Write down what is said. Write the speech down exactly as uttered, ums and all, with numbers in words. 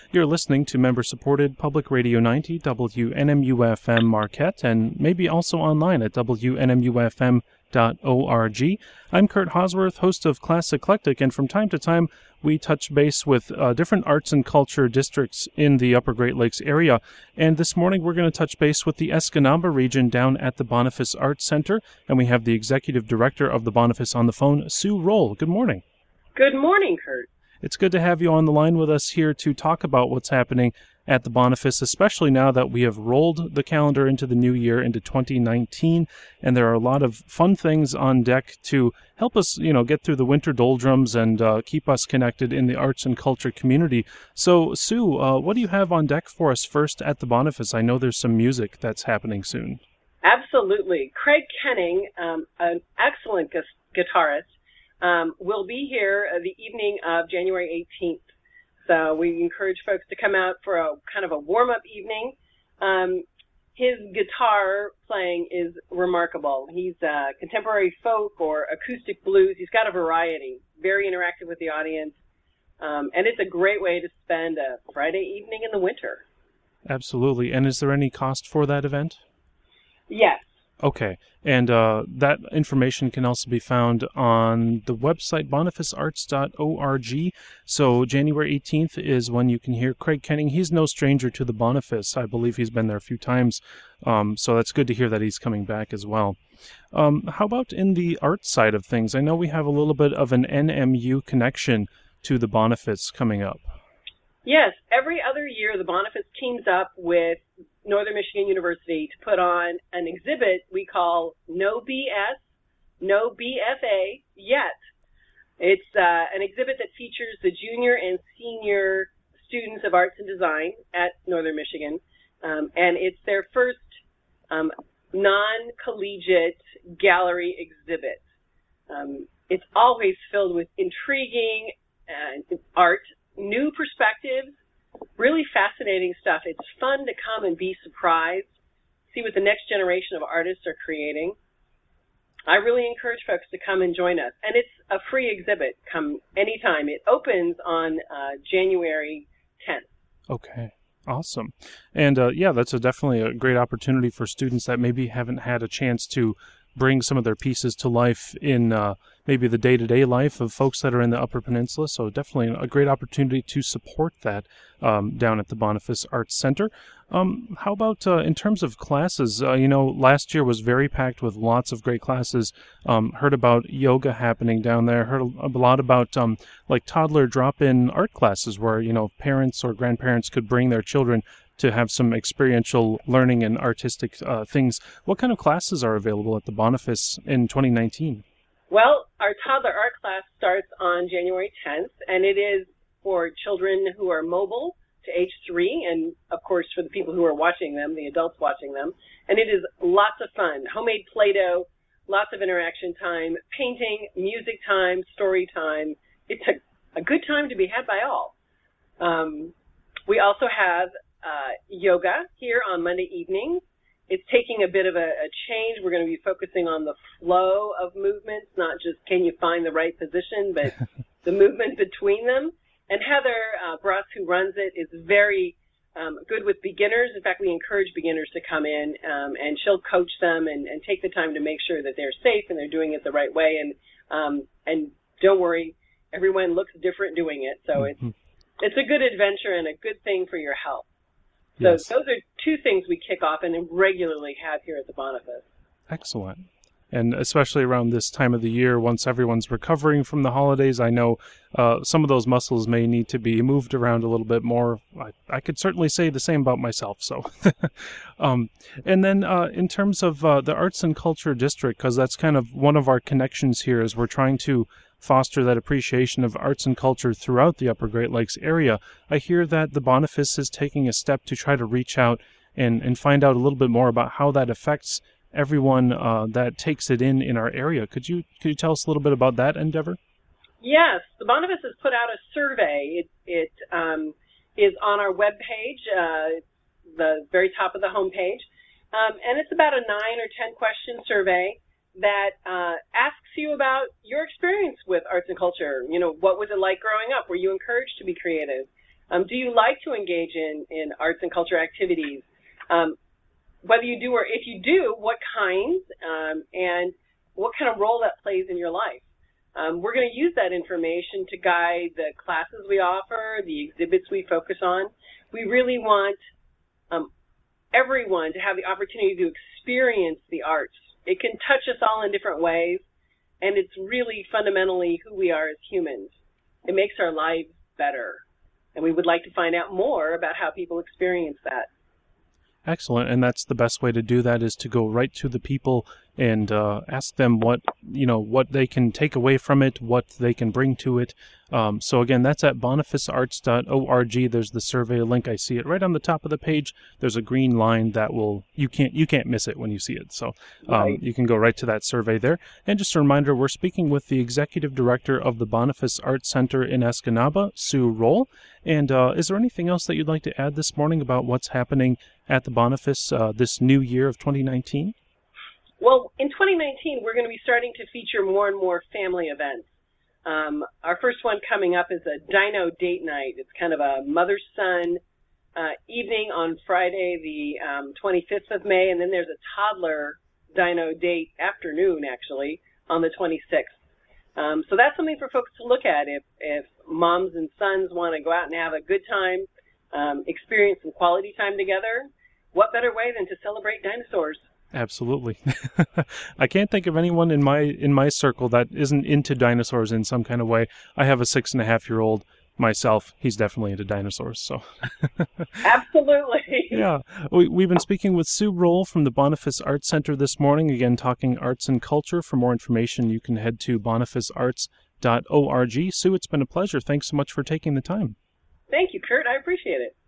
You're listening to member-supported Public Radio ninety, W N M U F M Marquette, and maybe also online at W N M U F M dot org. I'm Kurt Hosworth, host of Class Eclectic, and from time to time we touch base with uh, different arts and culture districts in the Upper Great Lakes area. And this morning we're going to touch base with the Escanaba region down at the Boniface Arts Center, and we have the executive director of the Boniface on the phone, Sue Roll. Good morning. Good morning, Kurt. It's good to have you on the line with us here to talk about what's happening at the Boniface, especially now that we have rolled the calendar into the new year, into twenty nineteen, and there are a lot of fun things on deck to help us, you know, get through the winter doldrums and uh, keep us connected in the arts and culture community. So, Sue, uh, what do you have on deck for us first at the Boniface? I know there's some music that's happening soon. Absolutely. Craig Kenning, um, an excellent gu- guitarist, um, will be here uh, the evening of January eighteenth. So we encourage folks to come out for a kind of a warm-up evening. Um, his guitar playing is remarkable. He's uh, contemporary folk or acoustic blues. He's got a variety, very interactive with the audience, um, and it's a great way to spend a Friday evening in the winter. Absolutely. And is there any cost for that event? Yes. Okay, and uh, that information can also be found on the website boniface arts dot org. So January eighteenth is when you can hear Craig Kenning. He's no stranger to the Boniface. I believe he's been there a few times, um, so that's good to hear that he's coming back as well. Um, how about in the art side of things? I know we have a little bit of an N M U connection to the Boniface coming up. Yes, every other year the Boniface teams up with Northern Michigan University to put on an exhibit we call No B S, No B F A Yet. It's uh, an exhibit that features the junior and senior students of arts and design at Northern Michigan, um, and it's their first um, non-collegiate gallery exhibit. Um, it's always filled with intriguing uh, art, new perspectives, really fascinating stuff. It's fun to come and be surprised, see what the next generation of artists are creating. I really encourage folks to come and join us. And it's a free exhibit. Come anytime. It opens on uh, January tenth. Okay. Awesome. And uh, yeah, that's a definitely a great opportunity for students that maybe haven't had a chance to bring some of their pieces to life in uh, maybe the day-to-day life of folks that are in the Upper Peninsula. So definitely a great opportunity to support that um, down at the Boniface Arts Center. Um, how about uh, in terms of classes? Uh, you know, last year was very packed with lots of great classes. Um, heard about yoga happening down there. Heard a lot about um, like toddler drop-in art classes where, you know, parents or grandparents could bring their children to have some experiential learning and artistic uh, things. What kind of classes are available at the Boniface in twenty nineteen? Well, our toddler art class starts on January tenth, and it is for children who are mobile to age three, and of course for the people who are watching them, the adults watching them. And it is lots of fun. Homemade Play-Doh, lots of interaction time, painting, music time, story time. It's a, a good time to be had by all. Um, we also have Uh, yoga here on Monday evenings. It's taking a bit of a, a change. We're going to be focusing on the flow of movements, not just can you find the right position, but the movement between them. And Heather uh, Bruss, who runs it, is very um, good with beginners. In fact, we encourage beginners to come in, um, and she'll coach them and, and take the time to make sure that they're safe and they're doing it the right way. And um, and don't worry, everyone looks different doing it. So mm-hmm. it's it's a good adventure and a good thing for your health. So yes. Those are two things we kick off and regularly have here at the Boniface. Excellent. And especially around this time of the year, once everyone's recovering from the holidays, I know uh, some of those muscles may need to be moved around a little bit more. I, I could certainly say the same about myself. So, um, and then uh, in terms of uh, the Arts and Culture District, because that's kind of one of our connections here, is we're trying to foster that appreciation of arts and culture throughout the Upper Great Lakes area. I hear that the Boniface is taking a step to try to reach out and, and find out a little bit more about how that affects everyone uh, that takes it in in our area. Could you could you tell us a little bit about that endeavor? Yes, the Boniface has put out a survey. It, it um, is on our webpage, uh, the very top of the homepage, um, and it's about a nine or ten question survey that uh, asks you about your experience with arts and culture. You know, what was it like growing up? Were you encouraged to be creative? Um, do you like to engage in, in arts and culture activities? Um, whether you do or if you do, what kinds um, and what kind of role that plays in your life? Um, we're going to use that information to guide the classes we offer, the exhibits we focus on. We really want um, everyone to have the opportunity to experience the arts. It can touch us all in different ways, and it's really fundamentally who we are as humans. It makes our lives better, and we would like to find out more about how people experience that. Excellent, and that's the best way to do that, is to go right to the people and uh, ask them what you know what they can take away from it, what they can bring to it. Um, so again, that's at boniface arts dot org. There's the survey link. I see it right on the top of the page. There's a green line that will you can't you can't miss it when you see it. So um, right. You can go right to that survey there. And just a reminder, we're speaking with the executive director of the Boniface Arts Center in Escanaba, Sue Roll. And uh, is there anything else that you'd like to add this morning about what's happening at the Boniface uh, this new year of twenty nineteen? Well, in twenty nineteen, we're going to be starting to feature more and more family events. Um, our first one coming up is a Dino Date Night. It's kind of a mother-son uh, evening on Friday, the um, twenty-fifth of May, and then there's a toddler Dino Date afternoon, actually, on the twenty-sixth. Um, so that's something for folks to look at if, if moms and sons want to go out and have a good time, um, experience some quality time together. What better way than to celebrate dinosaurs? Absolutely. I can't think of anyone in my in my circle that isn't into dinosaurs in some kind of way. I have a six and a half year old myself. He's definitely into dinosaurs. So absolutely. Yeah. We, we've been speaking with Sue Roll from the Boniface Arts Center this morning, again talking arts and culture. For more information, you can head to boniface arts dot org. Sue, it's been a pleasure. Thanks so much for taking the time. Thank you, Kurt. I appreciate it.